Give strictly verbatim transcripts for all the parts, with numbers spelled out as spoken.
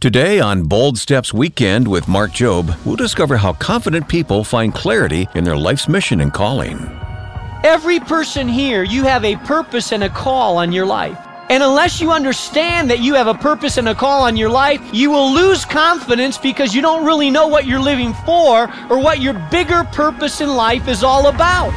Today on Bold Steps Weekend with Mark Jobe, we'll discover how confident people find clarity in their life's mission and calling. Every person here, you have a purpose and a call on your life. And unless you understand that you have a purpose and a call on your life, you will lose confidence because you don't really know what you're living for or what your bigger purpose in life is all about.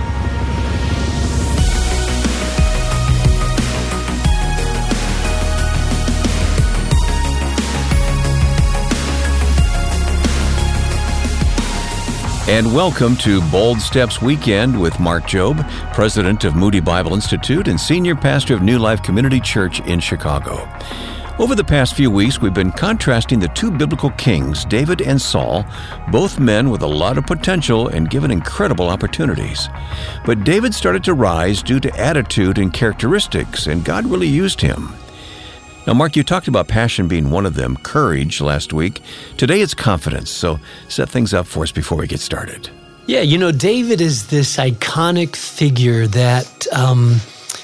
And welcome to Bold Steps Weekend with Mark Jobe, president of Moody Bible Institute and senior pastor of New Life Community Church in Chicago. Over the past few weeks, we've been contrasting the two biblical kings, David and Saul, both men with a lot of potential and given incredible opportunities. But David started to rise due to attitude and characteristics, and God really used him. Now, Mark, you talked about passion being one of them, courage last week. Today it's confidence, so set things up for us before we get started. Yeah, you know, David is this iconic figure that, um,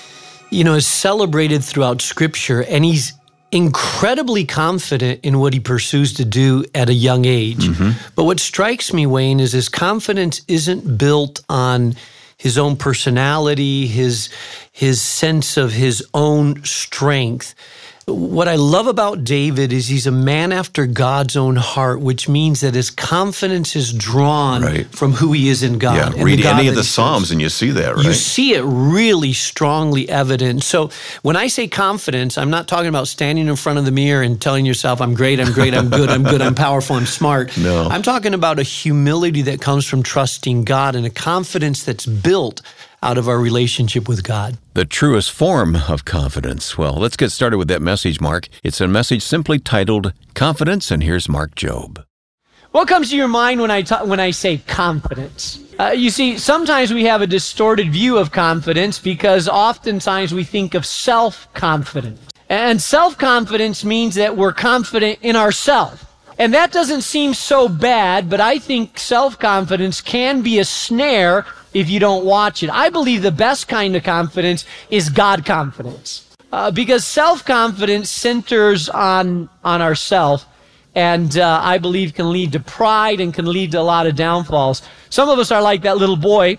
you know, is celebrated throughout Scripture, and he's incredibly confident in what he pursues to do at a young age. Mm-hmm. But what strikes me, Wayne, is his confidence isn't built on his own personality, his his sense of his own strength. What I love about David is he's a man after God's own heart, which means that his confidence is drawn right. from who he is in God. Yeah, read any of the Psalms and you see that, right? You see it really strongly evident. So when I say confidence, I'm not talking about standing in front of the mirror and telling yourself, I'm great, I'm great, I'm good, I'm good, I'm powerful, I'm smart. No. I'm talking about a humility that comes from trusting God and a confidence that's built out of our relationship with God. The truest form of confidence. Well, let's get started with that message, Mark. It's a message simply titled Confidence, and here's Mark Jobe. What comes to your mind when I ta- when I say confidence? Uh, you see, sometimes we have a distorted view of confidence because oftentimes we think of self-confidence. And self-confidence means that we're confident in ourselves. And that doesn't seem so bad, but I think self-confidence can be a snare if you don't watch it. I believe the best kind of confidence is God confidence. Uh, because self-confidence centers on, on ourselves, and uh, I believe can lead to pride and can lead to a lot of downfalls. Some of us are like that little boy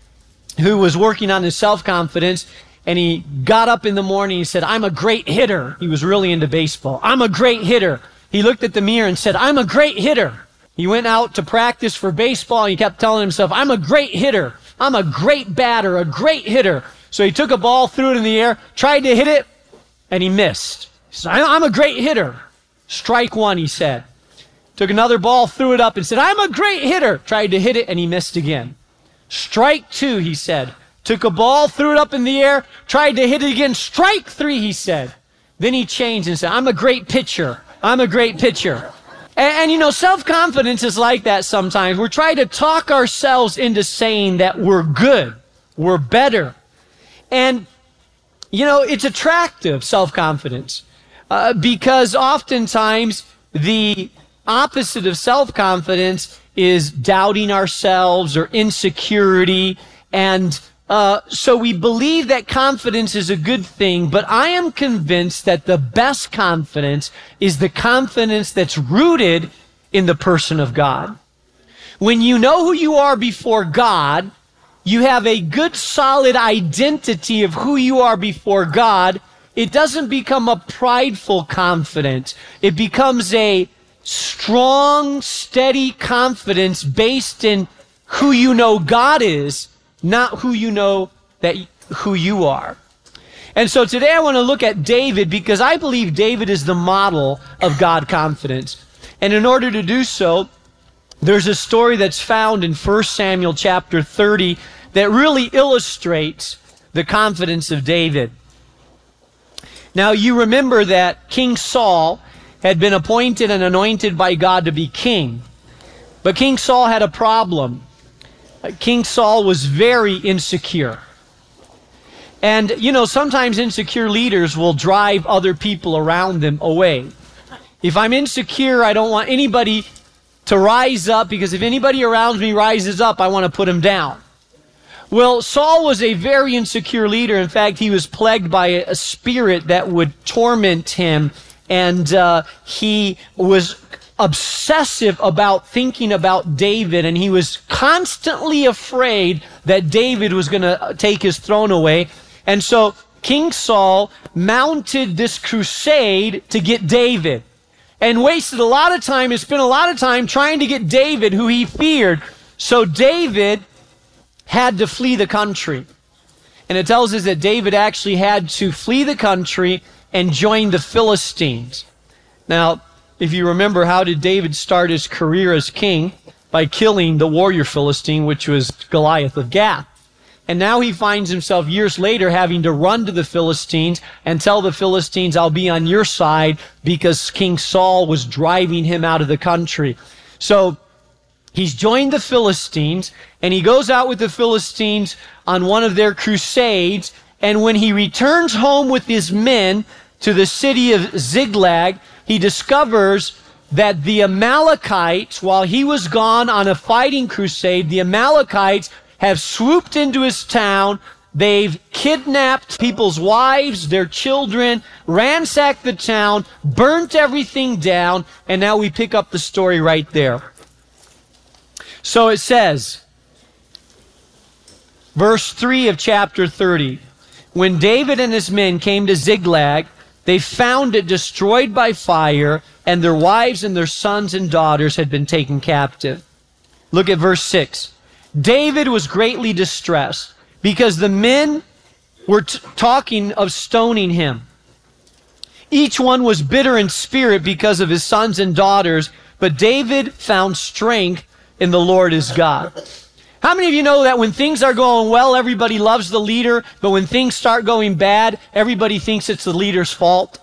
who was working on his self-confidence, and he got up in the morning and said, I'm a great hitter. He was really into baseball. I'm a great hitter. He looked at the mirror and said, I'm a great hitter. He went out to practice for baseball, and he kept telling himself, I'm a great hitter. I'm a great batter, a great hitter. So he took a ball, threw it in the air, tried to hit it, and he missed. He said, I'm a great hitter. Strike one, he said. Took another ball, threw it up, and said, I'm a great hitter. Tried to hit it, and he missed again. Strike two, he said. Took a ball, threw it up in the air, tried to hit it again. Strike three, he said. Then he changed and said, I'm a great pitcher. I'm a great pitcher. And, and, you know, self-confidence is like that sometimes. We're trying to talk ourselves into saying that we're good, we're better. And, you know, it's attractive, self-confidence, uh, because oftentimes the opposite of self-confidence is doubting ourselves or insecurity. And uh, so we believe that confidence is a good thing, but I am convinced that the best confidence is the confidence that's rooted in the person of God. When you know who you are before God, you have a good solid identity of who you are before God. It doesn't become a prideful confidence. It becomes a strong, steady confidence based in who you know God is, not who you know that who you are. And so today I want to look at David because I believe David is the model of God confidence. And in order to do so, there's a story that's found in First Samuel chapter thirty that really illustrates the confidence of David. Now you remember that King Saul had been appointed and anointed by God to be king. But King Saul had a problem. King Saul was very insecure. And, you know, sometimes insecure leaders will drive other people around them away. If I'm insecure, I don't want anybody to rise up, because if anybody around me rises up, I want to put him down. Well, Saul was a very insecure leader. In fact, he was plagued by a spirit that would torment him and uh, he was obsessive about thinking about David, and he was constantly afraid that David was going to take his throne away. And so King Saul mounted this crusade to get David, and wasted a lot of time and spent a lot of time trying to get David, who he feared. So David had to flee the country. And it tells us that David actually had to flee the country and join the Philistines. Now, if you remember, how did David start his career as king? By killing the warrior Philistine, which was Goliath of Gath. And now he finds himself years later having to run to the Philistines and tell the Philistines, I'll be on your side, because King Saul was driving him out of the country. So he's joined the Philistines, and he goes out with the Philistines on one of their crusades. And when he returns home with his men to the city of Ziklag, he discovers that the Amalekites, while he was gone on a fighting crusade, the Amalekites have swooped into his town. They've kidnapped people's wives, their children, ransacked the town, burnt everything down, and now we pick up the story right there. So it says, verse three of chapter thirty, when David and his men came to Ziklag, they found it destroyed by fire, and their wives and their sons and daughters had been taken captive. Look at verse six. David was greatly distressed because the men were t- talking of stoning him. Each one was bitter in spirit because of his sons and daughters, but David found strength in the Lord his God. How many of you know that when things are going well, everybody loves the leader, but when things start going bad, everybody thinks it's the leader's fault?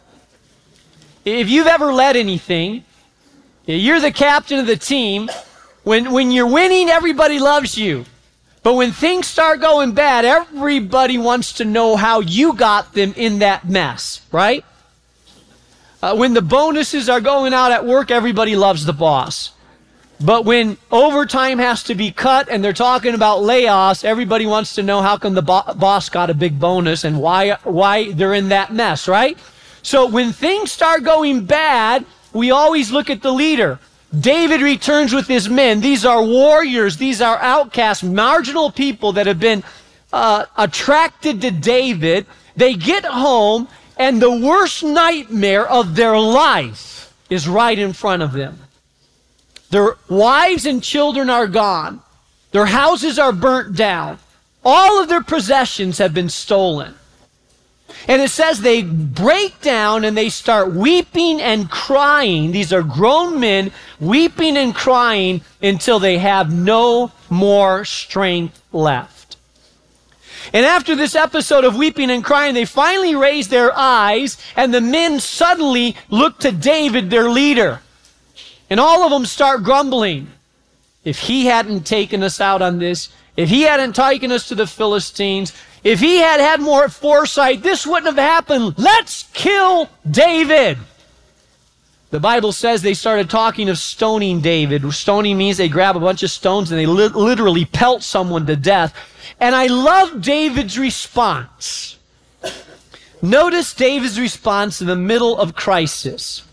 If you've ever led anything, you're the captain of the team. When, when you're winning, everybody loves you. But when things start going bad, everybody wants to know how you got them in that mess, right? Uh, when the bonuses are going out at work, everybody loves the boss. But when overtime has to be cut and they're talking about layoffs, everybody wants to know how come the bo- boss got a big bonus and why, why they're in that mess, right? So when things start going bad, we always look at the leader. David returns with his men. These are warriors. These are outcasts, marginal people that have been uh, attracted to David. They get home, and the worst nightmare of their life is right in front of them. Their wives and children are gone. Their houses are burnt down. All of their possessions have been stolen. And it says they break down and they start weeping and crying. These are grown men weeping and crying until they have no more strength left. And after this episode of weeping and crying, they finally raise their eyes, and the men suddenly look to David, their leader. And all of them start grumbling. If he hadn't taken us out on this, if he hadn't taken us to the Philistines, if he had had more foresight, this wouldn't have happened. Let's kill David. The Bible says they started talking of stoning David. Stoning means they grab a bunch of stones and they li- literally pelt someone to death. And I love David's response. Notice David's response in the middle of crisis.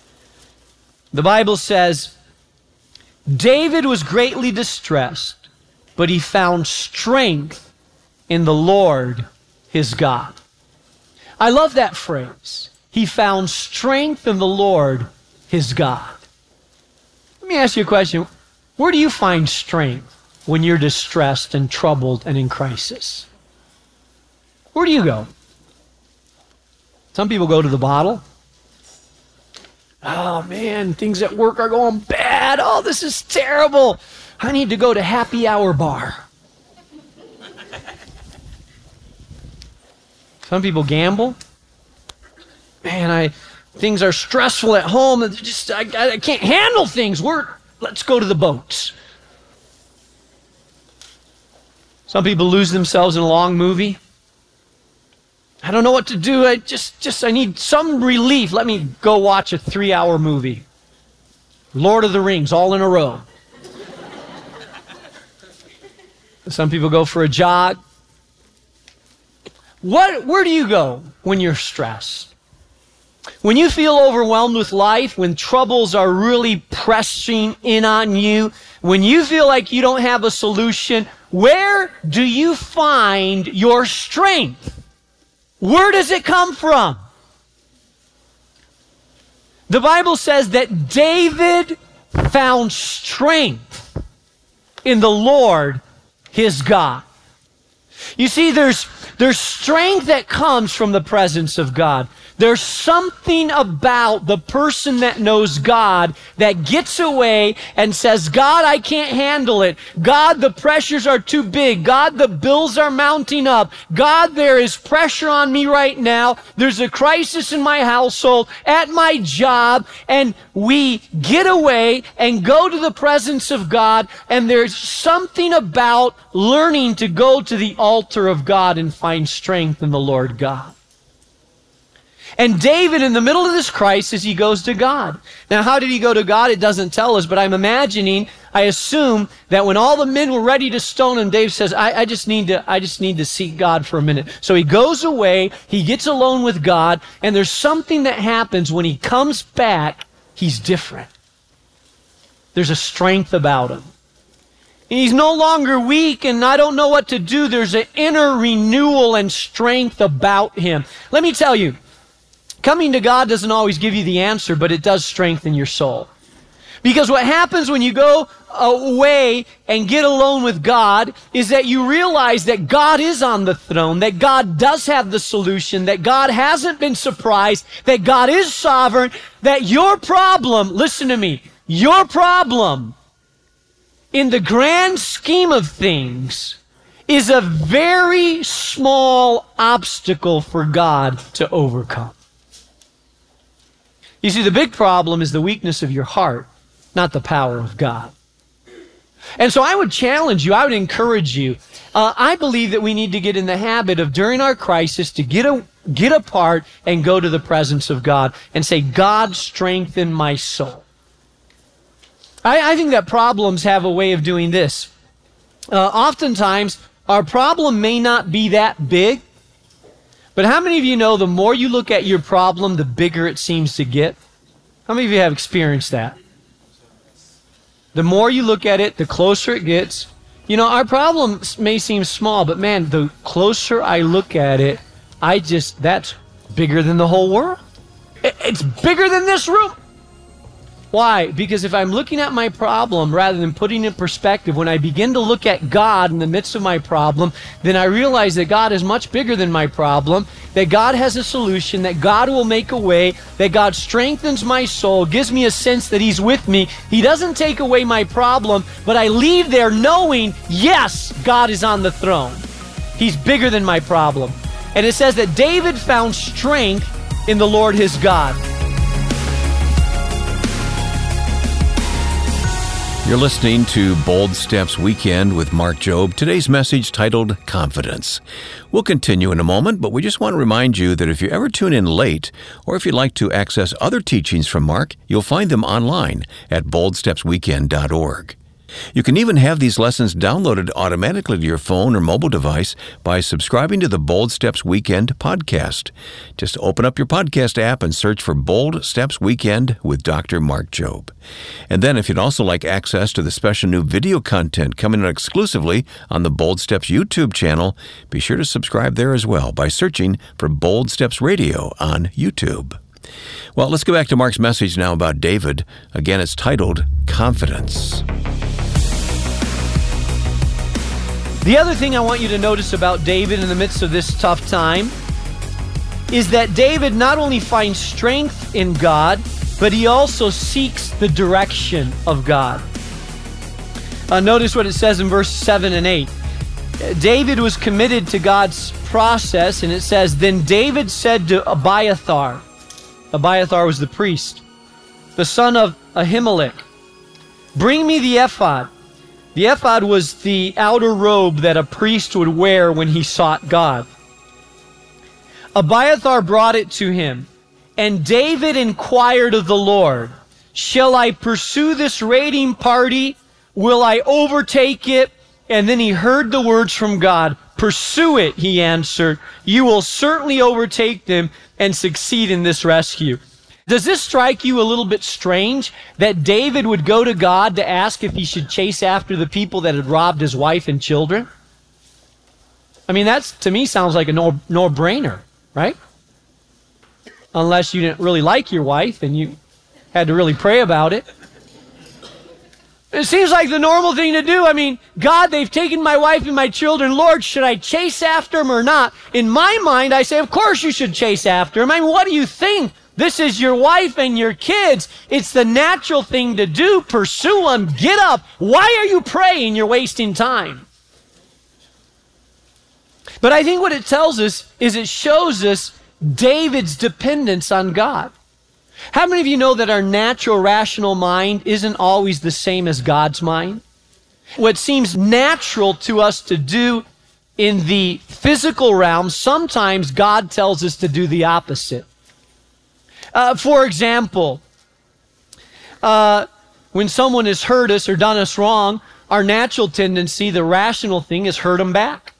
The Bible says, David was greatly distressed, but he found strength in the Lord his God. I love that phrase. He found strength in the Lord his God. Let me ask you a question. Where do you find strength when you're distressed and troubled and in crisis? Where do you go? Some people go to the bottle. Oh man, things at work are going bad. Oh, this is terrible. I need to go to happy hour bar. Some people gamble. Man, I things are stressful at home. And just I, I can't handle things. We're let's go to the boats. Some people lose themselves in a long movie. I don't know what to do. I just, just I need some relief. Let me go watch a three-hour movie. Lord of the Rings, all in a row. Some people go for a jog. What, where do you go when you're stressed? When you feel overwhelmed with life, when troubles are really pressing in on you, when you feel like you don't have a solution, where do you find your strength? Where does it come from? The Bible says that David found strength in the Lord his God. You see, there's, there's strength that comes from the presence of God. There's something about the person that knows God that gets away and says, God, I can't handle it. God, the pressures are too big. God, the bills are mounting up. God, there is pressure on me right now. There's a crisis in my household, at my job, and we get away and go to the presence of God, and there's something about learning to go to the altar of God and find strength in the Lord God. And David, in the middle of this crisis, he goes to God. Now, how did he go to God? It doesn't tell us, but I'm imagining, I assume, that when all the men were ready to stone him, David says, I, I just need to, I just need to seek God for a minute. So he goes away, he gets alone with God, and there's something that happens when he comes back, he's different. There's a strength about him. He's no longer weak and I don't know what to do. There's an inner renewal and strength about him. Let me tell you, coming to God doesn't always give you the answer, but it does strengthen your soul. Because what happens when you go away and get alone with God is that you realize that God is on the throne, that God does have the solution, that God hasn't been surprised, that God is sovereign, that your problem, listen to me, your problem in the grand scheme of things is a very small obstacle for God to overcome. You see, the big problem is the weakness of your heart, not the power of God. And so I would challenge you, I would encourage you. Uh, I believe that we need to get in the habit of, during our crisis, to get, a, get apart and go to the presence of God and say, God, strengthen my soul. I, I think that problems have a way of doing this. Uh, oftentimes, our problem may not be that big, but how many of you know the more you look at your problem, the bigger it seems to get? How many of you have experienced that? The more you look at it, the closer it gets. You know, our problem may seem small, but man, the closer I look at it, I just, that's bigger than the whole world. It's bigger than this room. Why? Because if I'm looking at my problem rather than putting it in perspective, when I begin to look at God in the midst of my problem, then I realize that God is much bigger than my problem, that God has a solution, that God will make a way, that God strengthens my soul, gives me a sense that He's with me. He doesn't take away my problem, but I leave there knowing, yes, God is on the throne. He's bigger than my problem. And it says that David found strength in the Lord his God. You're listening to Bold Steps Weekend with Mark Jobe. Today's message titled Confidence. We'll continue in a moment, but we just want to remind you that if you ever tune in late, or if you'd like to access other teachings from Mark, you'll find them online at bold steps weekend dot org. You can even have these lessons downloaded automatically to your phone or mobile device by subscribing to the Bold Steps Weekend podcast. Just open up your podcast app and search for Bold Steps Weekend with Doctor Mark Jobe. And then if you'd also like access to the special new video content coming out exclusively on the Bold Steps YouTube channel, be sure to subscribe there as well by searching for Bold Steps Radio on YouTube. Well, let's go back to Mark's message now about David. Again, it's titled Confidence. The other thing I want you to notice about David in the midst of this tough time is that David not only finds strength in God, but he also seeks the direction of God. Uh, notice what it says in verse seven and eight. David was committed to God's process, and it says, Then David said to Abiathar, Abiathar was the priest, the son of Ahimelech, Bring me the ephod. The ephod was the outer robe that a priest would wear when he sought God. Abiathar brought it to him, and David inquired of the Lord, Shall I pursue this raiding party? Will I overtake it? And then he heard the words from God, Pursue it, he answered. You will certainly overtake them and succeed in this rescue. Does this strike you a little bit strange that David would go to God to ask if he should chase after the people that had robbed his wife and children? I mean, that's, to me, sounds like a no, no-brainer, right? Unless you didn't really like your wife and you had to really pray about it. It seems like the normal thing to do. I mean, God, they've taken my wife and my children. Lord, should I chase after them or not? In my mind, I say, of course you should chase after them. I mean, what do you think? This is your wife and your kids. It's the natural thing to do. Pursue them. Get up. Why are you praying? You're wasting time. But I think what it tells us is it shows us David's dependence on God. How many of you know that our natural, rational mind isn't always the same as God's mind? What seems natural to us to do in the physical realm, sometimes God tells us to do the opposite. Uh, for example, uh, when someone has hurt us or done us wrong, our natural tendency, the rational thing, is hurt them back.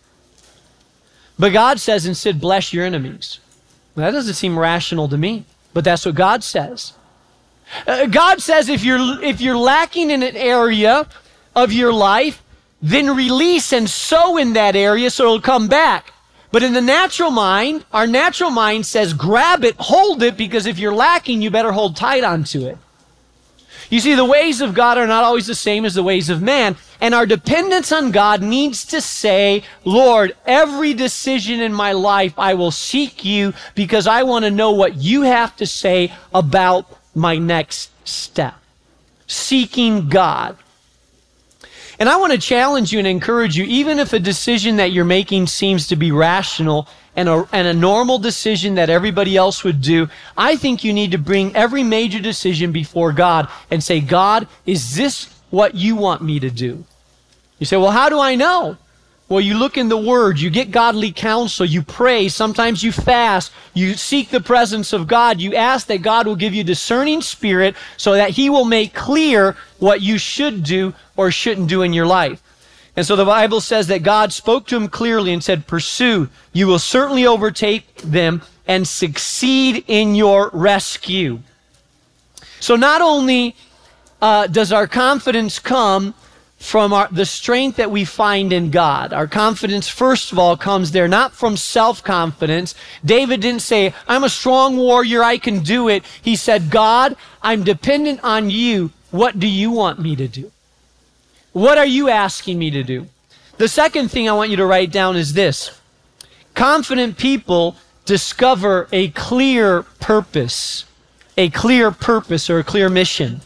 But God says instead, bless your enemies. Well, that doesn't seem rational to me. But that's what God says. Uh, God says if you're, if you're lacking in an area of your life, then release and sow in that area so it'll come back. But in the natural mind, our natural mind says grab it, hold it, because if you're lacking, you better hold tight onto it. You see, the ways of God are not always the same as the ways of man. And our dependence on God needs to say, Lord, every decision in my life, I will seek you because I want to know what you have to say about my next step. Seeking God. And I want to challenge you and encourage you, even if a decision that you're making seems to be rational and a, and a normal decision that everybody else would do, I think you need to bring every major decision before God and say, God, is this what you want me to do? You say, well, how do I know? Well, you look in the Word, you get godly counsel, you pray, sometimes you fast, you seek the presence of God, you ask that God will give you discerning spirit so that He will make clear what you should do or shouldn't do in your life. And so the Bible says that God spoke to him clearly and said, pursue, you will certainly overtake them and succeed in your rescue. So not only uh, does our confidence come from our, the strength that we find in God. Our confidence, first of all, comes there not from self-confidence. David didn't say, I'm a strong warrior, I can do it. He said, God, I'm dependent on you. What do you want me to do? What are you asking me to do? The second thing I want you to write down is this. Confident people discover a clear purpose, a clear purpose or a clear mission.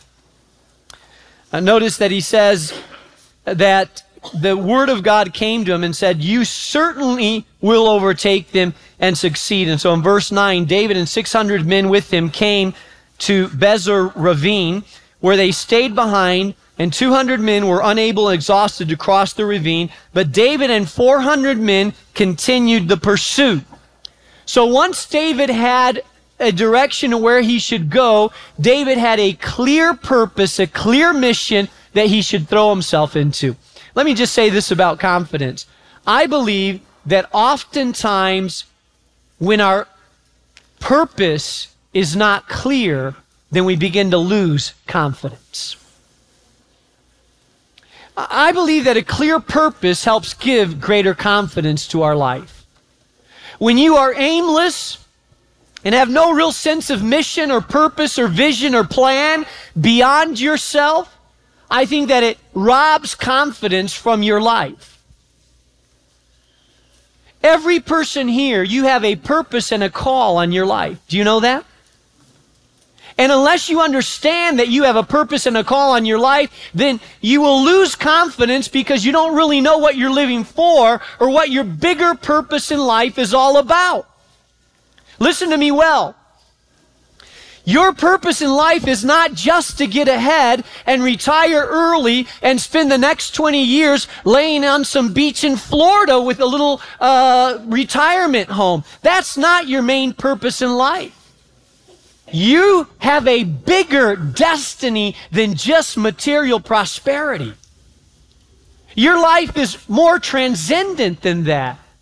Uh, notice that he says that the word of God came to him and said, you certainly will overtake them and succeed. And so in verse nine, David and six hundred men with him came to Bezer Ravine, where they stayed behind, and two hundred men were unable and exhausted to cross the ravine. But David and four hundred men continued the pursuit. So once David had a direction of where he should go, David had a clear purpose, a clear mission that he should throw himself into. Let me just say this about confidence. I believe that oftentimes when our purpose is not clear, then we begin to lose confidence. I believe that a clear purpose helps give greater confidence to our life. When you are aimless and have no real sense of mission or purpose or vision or plan beyond yourself, I think that it robs confidence from your life. Every person here, you have a purpose and a call on your life. Do you know that? And unless you understand that you have a purpose and a call on your life, then you will lose confidence because you don't really know what you're living for or what your bigger purpose in life is all about. Listen to me well. Your purpose in life is not just to get ahead and retire early and spend the next twenty years laying on some beach in Florida with a little uh, retirement home. That's not your main purpose in life. You have a bigger destiny than just material prosperity. Your life is more transcendent than that.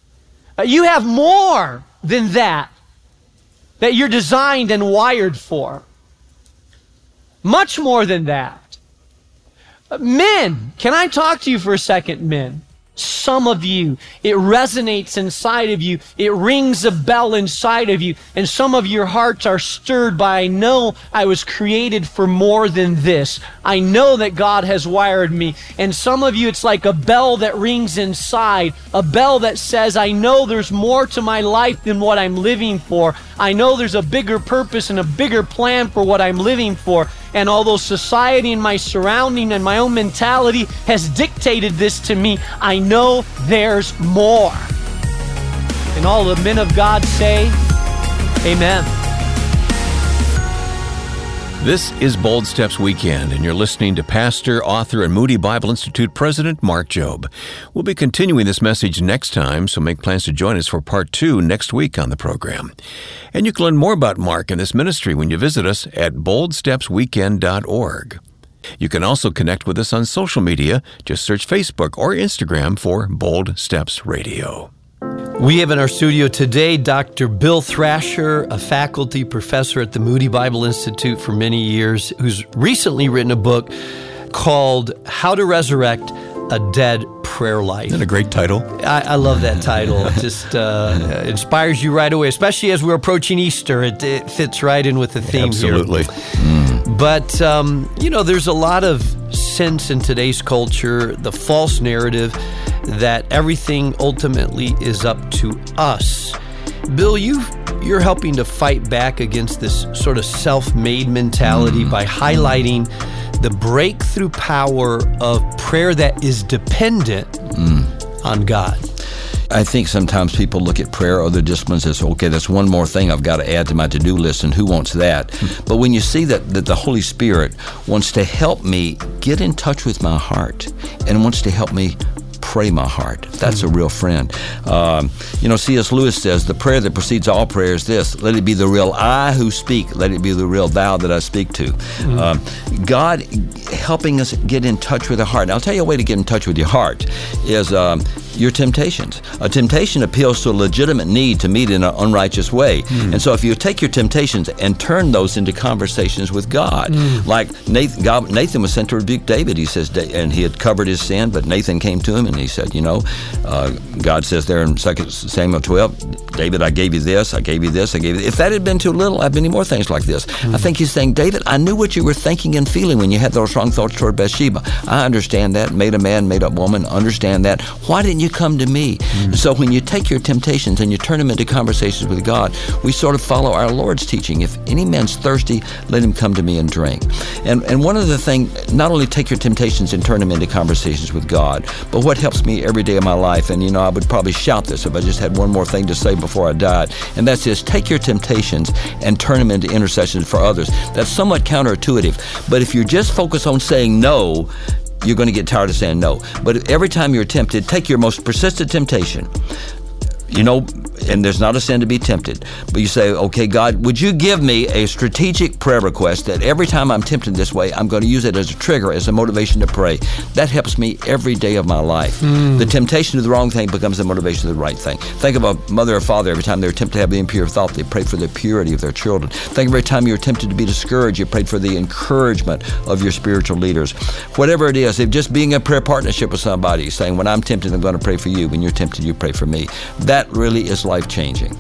Uh, you have more than that that you're designed and wired for. Much more than that. Uh, men, can I talk to you for a second, men? Some of you, it resonates inside of you. It rings a bell inside of you. And some of your hearts are stirred by, I know I was created for more than this. I know that God has wired me. And some of you, it's like a bell that rings inside, a bell that says, I know there's more to my life than what I'm living for. I know there's a bigger purpose and a bigger plan for what I'm living for. And although society and my surrounding and my own mentality has dictated this to me, I know there's more. And all the men of God say, amen. This is Bold Steps Weekend, and you're listening to pastor, author, and Moody Bible Institute president Mark Jobe. We'll be continuing this message next time, so make plans to join us for part two next week on the program. And you can learn more about Mark and this ministry when you visit us at bold steps weekend dot org. You can also connect with us on social media. Just search Facebook or Instagram for Bold Steps Radio. We have in our studio today Doctor Bill Thrasher, a faculty professor at the Moody Bible Institute for many years, who's recently written a book called How to Resurrect a Dead Prayer Life. Isn't that a great title? I, I love that title. It just uh, inspires you right away, especially as we're approaching Easter. It, it fits right in with the theme Absolutely. here. Mm. But, um, you know, there's a lot of sense in today's culture, the false narrative that everything ultimately is up to us. Bill, you you're helping to fight back against this sort of self-made mentality mm. by highlighting the breakthrough power of prayer that is dependent mm. on God. I think sometimes people look at prayer or other disciplines as, okay, that's one more thing I've got to add to my to-do list, and who wants that? But when you see that, that the Holy Spirit wants to help me get in touch with my heart and wants to help me pray my heart, that's a real friend. Um, you know, C S Lewis says, the prayer that precedes all prayer is this: let it be the real I who speak, let it be the real thou that I speak to. Mm-hmm. Um, God helping us get in touch with the heart. And I'll tell you a way to get in touch with your heart is um, your temptations. A temptation appeals to a legitimate need to meet in an unrighteous way. Mm. And so if you take your temptations and turn those into conversations with God, mm. like Nathan, God, Nathan was sent to rebuke David, he says, and he had covered his sin, but Nathan came to him and he said, you know, uh, God says there in Second Samuel twelve, David, I gave you this, I gave you this, I gave you this. If that had been too little, I've many more things like this. Mm. I think he's saying, David, I knew what you were thinking and feeling when you had those wrong thoughts toward Bathsheba. I understand that. Made a man, made a woman, understand that. Why didn't you come to me? Mm. So when you take your temptations and you turn them into conversations with God, we sort of follow our Lord's teaching. If any man's thirsty, let him come to me and drink. And and one of the things, not only take your temptations and turn them into conversations with God, but what helps me every day of my life, and you know, I would probably shout this if I just had one more thing to say before I died, and that's this: take your temptations and turn them into intercessions for others. That's somewhat counterintuitive, but if you just focus on saying no, you're going to get tired of saying no. But every time you're tempted, take your most persistent temptation. You know, and there's not a sin to be tempted, but you say, okay, God, would you give me a strategic prayer request that every time I'm tempted this way, I'm going to use it as a trigger, as a motivation to pray. That helps me every day of my life. Mm. The temptation to the wrong thing becomes the motivation to the right thing. Think of a mother or father, every time they're tempted to have the impure thought, they pray for the purity of their children. Think every time you're tempted to be discouraged, you prayed for the encouragement of your spiritual leaders. Whatever it is, if just being in prayer partnership with somebody, saying, when I'm tempted, I'm going to pray for you. When you're tempted, you pray for me. That really is life-changing.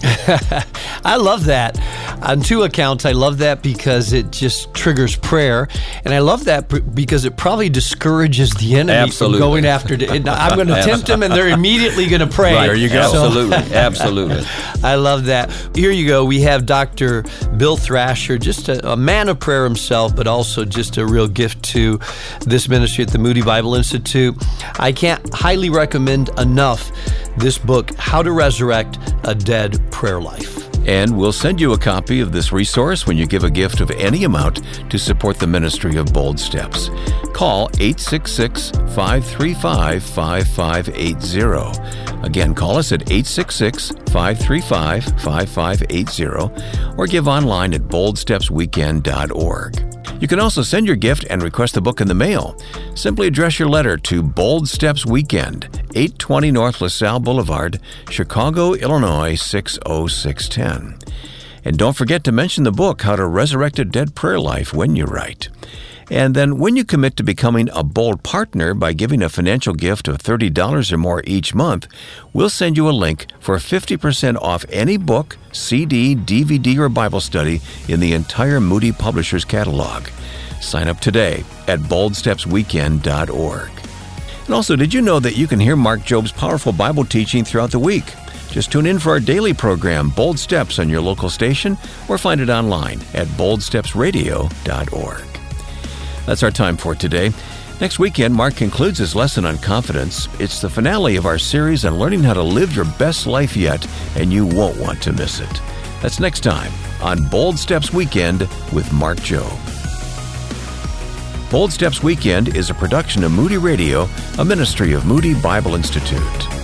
I love that. On two accounts, I love that because it just triggers prayer, and I love that pr- because it probably discourages the enemy Absolutely. from going after it. I'm going to tempt them, and they're immediately going to pray. Right, there you go. Absolutely, so, absolutely. I love that. Here you go. We have Doctor Bill Thrasher, just a, a man of prayer himself, but also just a real gift to this ministry at the Moody Bible Institute. I can't highly recommend enough this book, How to Resurrect a Dead Prayer Life. And we'll send you a copy of this resource when you give a gift of any amount to support the ministry of Bold Steps. Call eight six six, five three five, five five eight zero. Again, call us at eight six six, five three five, five five eight zero or give online at bold steps weekend dot org. You can also send your gift and request the book in the mail. Simply address your letter to Bold Steps Weekend, eight twenty North LaSalle Boulevard, Chicago, Illinois six oh six one zero. And don't forget to mention the book, How to Resurrect a Dead Prayer Life, when you write. And then when you commit to becoming a Bold partner by giving a financial gift of thirty dollars or more each month, we'll send you a link for fifty percent off any book, C D, D V D, or Bible study in the entire Moody Publishers catalog. Sign up today at bold steps weekend dot org. And also, did you know that you can hear Mark Jobe's powerful Bible teaching throughout the week? Just tune in for our daily program, Bold Steps, on your local station, or find it online at bold steps radio dot org. That's our time for today. Next weekend, Mark concludes his lesson on confidence. It's the finale of our series on learning how to live your best life yet, and you won't want to miss it. That's next time on Bold Steps Weekend with Mark Jobe. Bold Steps Weekend is a production of Moody Radio, a ministry of Moody Bible Institute.